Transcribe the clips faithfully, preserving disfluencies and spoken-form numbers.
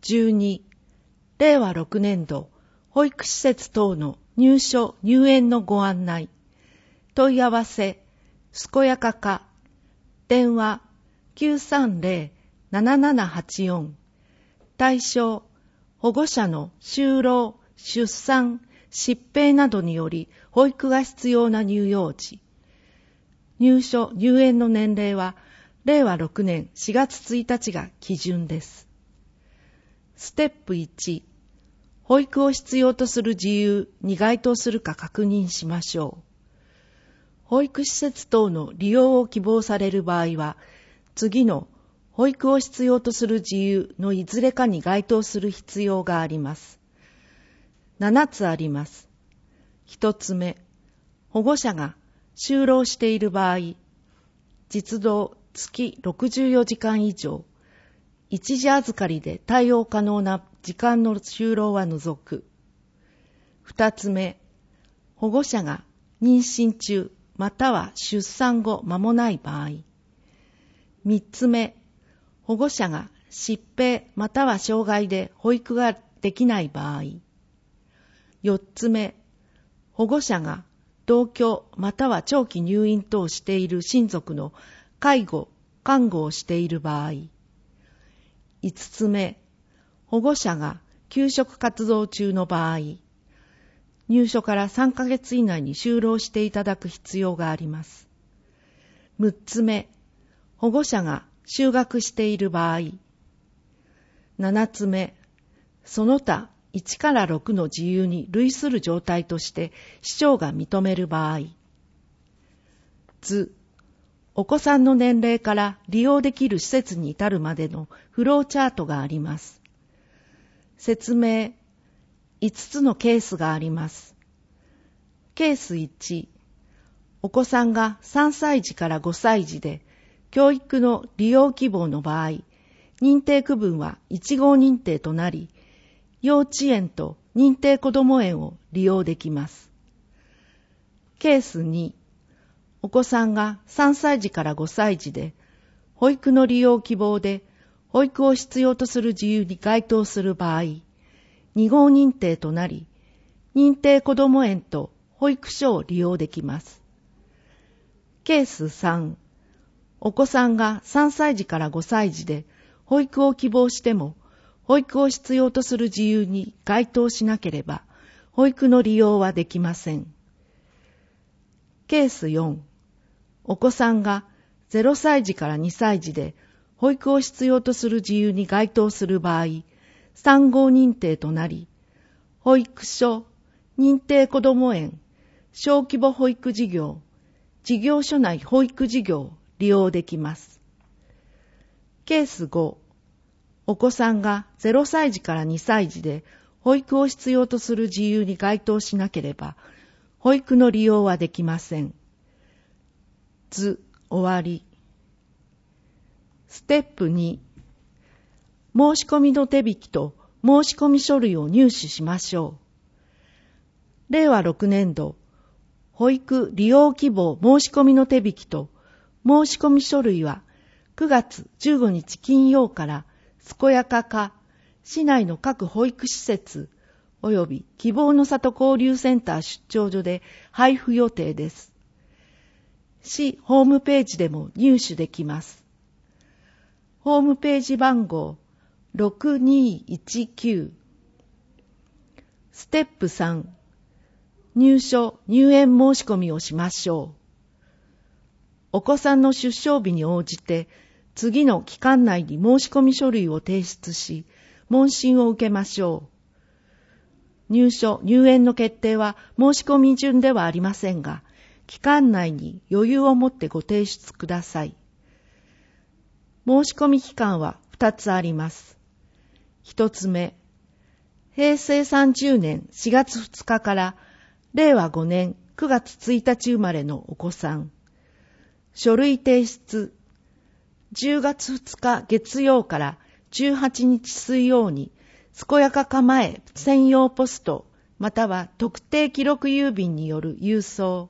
じゅうに、れいわろくねんど保育施設等の入所・入園のご案内。問い合わせ、すこやか課。電話、きゅうさんぜろ ななななはちよん。対象、保護者の就労、出産、疾病などにより保育が必要な乳幼児。入所・入園の年齢は、れいわろくねんしがつついたちが基準です。ステップいち、保育を必要とする事由に該当するか確認しましょう。保育施設等の利用を希望される場合は、次の保育を必要とする事由のいずれかに該当する必要があります。ななつあります。ひとつめ、保護者が就労している場合、実働月ろくじゅうよじかん以上、一時預かりで対応可能な時間の就労は除く。二つ目、保護者が妊娠中または出産後間もない場合。三つ目、保護者が疾病または障害で保育ができない場合。四つ目、保護者が同居または長期入院等をしている親族の介護・看護をしている場合。五つ目、保護者が休職活動中の場合、入所からさんかげつ以内に就労していただく必要があります。六つ目、保護者が就学している場合。七つ目、その他いちからろくの事由に類する状態として市長が認める場合。図、お子さんの年齢から利用できる施設に至るまでのフローチャートがあります。説明、いつつのケースがあります。ケースいち、お子さんがさんさいじからごさいじで教育の利用希望の場合、認定区分はいちごう認定となり、幼稚園と認定こども園を利用できます。ケースに、お子さんがさんさいじからごさいじで、保育の利用希望で、保育を必要とする事由に該当する場合、にごう認定となり、認定こども園と保育所を利用できます。ケースさん、お子さんがさんさいじからごさいじで、保育を希望しても、保育を必要とする事由に該当しなければ、保育の利用はできません。ケースよん、お子さんがぜろさいじからにさいじで保育を必要とする事由に該当する場合、さんごう認定となり、保育所、認定こども園、小規模保育事業、事業所内保育事業を利用できます。ケースご、お子さんがぜろさいじからにさいじで保育を必要とする事由に該当しなければ、保育の利用はできません。図、終わり。ステップに、申し込みの手引きと申し込み書類を入手しましょう。れいわろくねんど、保育利用希望申し込みの手引きと申し込み書類はくがつじゅうごにち金曜から健やか課、市内の各保育施設および希望の里交流センター出張所で配布予定です。市ホームページでも入手できます。ホームページ番号ろくにいちきゅう。ステップさん、入所・入園申し込みをしましょう。お子さんの出生日に応じて、次の期間内に申し込み書類を提出し、問診を受けましょう。入所・入園の決定は申し込み順ではありませんが、期間内に余裕を持ってご提出ください。申し込み期間はふたつあります。ひとつめ、へいせいさんじゅうねんしがつふつかかられいわごねんくがつついたち生まれのお子さん。書類提出、じゅうがつふつか月曜からじゅうはちにち水曜に、健やか課前専用ポストまたは特定記録郵便による郵送。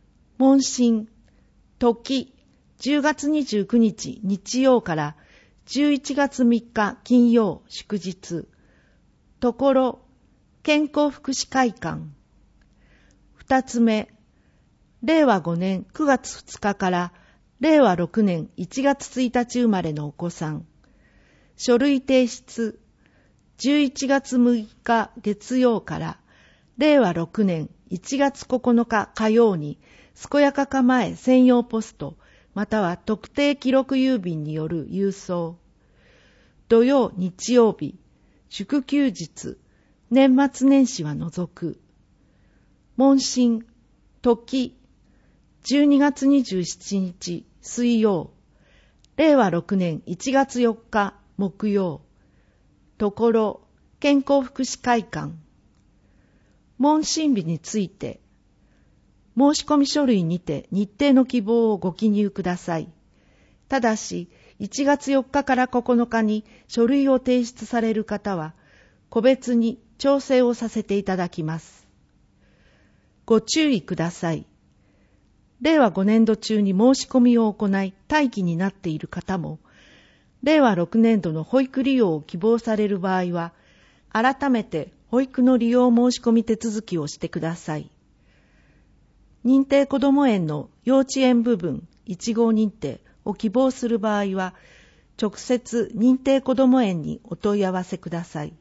問診、時、じゅうがつにじゅうくにち日曜からじゅういちがつみっか金曜祝日、ところ健康福祉会館。二つ目、れいわごねんくがつふつかかられいわろくねんいちがつついたち生まれのお子さん。書類提出、じゅういちがつむいか月曜かられいわろくねんいちがつここのか火曜に、健やかか前専用ポスト、または特定記録郵便による郵送。土曜、日曜日、祝休日、年末年始は除く。問診、時、じゅうにがつにじゅうしちにち水曜、れいわろくねんいちがつよっか木曜。ところ健康福祉会館。問診日について、申し込み書類にて日程の希望をご記入ください。ただし、いちがつよっかからここのかに書類を提出される方は、個別に調整をさせていただきます。ご注意ください。れいわごねんど中に申し込みを行い待機になっている方も、れいわろくねんどの保育利用を希望される場合は、改めて保育の利用申し込み手続きをしてください。認定こども園の幼稚園部分いち号認定を希望する場合は、直接認定こども園にお問い合わせください。